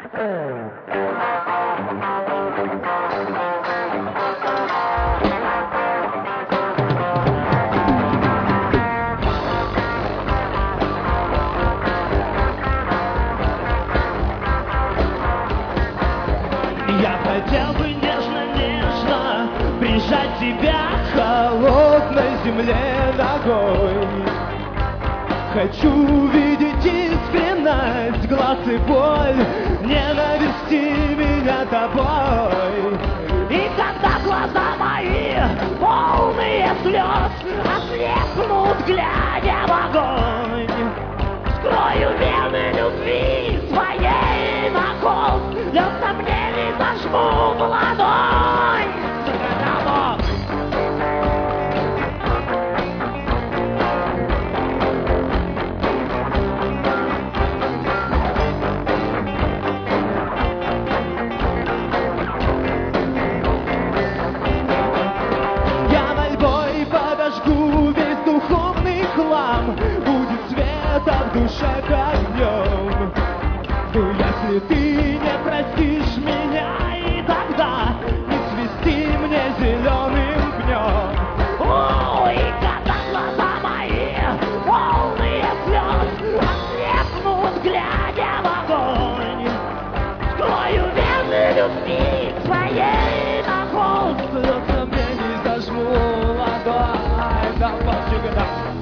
Я хотел бы нежно-нежно прижать тебя к холодной земле ногой. Хочу видеть искренность глаз и боль, ненависти меня тобой. И когда глаза мои, полные слез, ослепнут, глядя в огонь, скрою вены любви своей на холст, для сомнений зажму в ладонь. Я мольбой подожгу весь духовный хлам, будет света в душе как днем. Но если ты не простишь меня, и тогда не цвести мне зеленым пнем. И когда глаза мои, полные слез, ослепнут, глядя в огонь, скрою вены любви своей на холст, для сомнений зажму ладонь навсегда.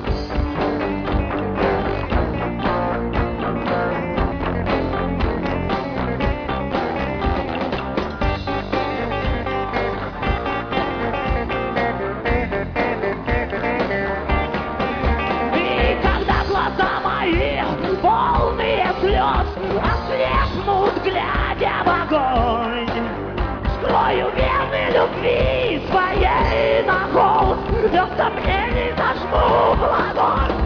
Полные слез, ослепнут, глядя в огонь, скрою вены любви своей на холст, для сомнений зажму в ладонь.